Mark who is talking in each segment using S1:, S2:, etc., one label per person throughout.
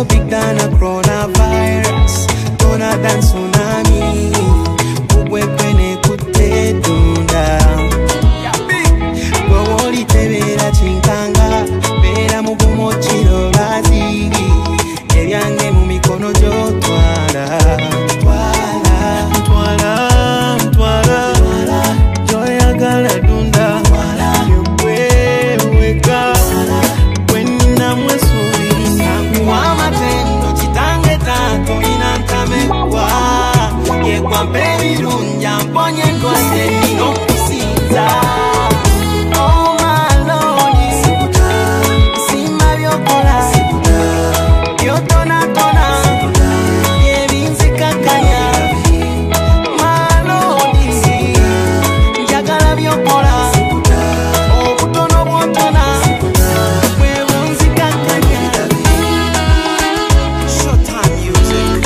S1: more big than a coronavirus. Gonna dance tsunami. Kugwe kwene kute dunda. Gowoli tebera chinkanga. Bera mugumo chiro razi. Ebyange mu mikono jo twala. Twala, twala, twala. Joya gala dunda. Yekwe weka. Wena mwesuri. Nanguwa matendo chitange tato inantamekwa. Yekwa baby runja mponye ndwase nino kusinza. Oh my lord, sima vyokola. Yotona tona, yevinzi kakanya. My lord, njagala vyokola. Obutono bwotona, wevunzi kakanya. Showtime music.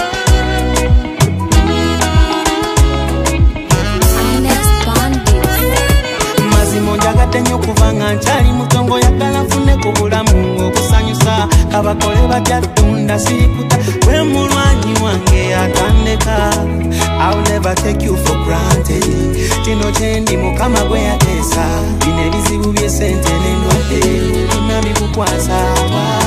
S1: Mazimo njagadde nnyo kubanga nkyali mutongo yagala nfune ku bulamu okusanyusa kabakole batya tunda sirikuta gwe mulwanyi wange atandeka. I'll never take you for granted. Kino kyendi mukama gwe yateesa bino ebizibu by'esente n'endwadde bonna bikukwasa.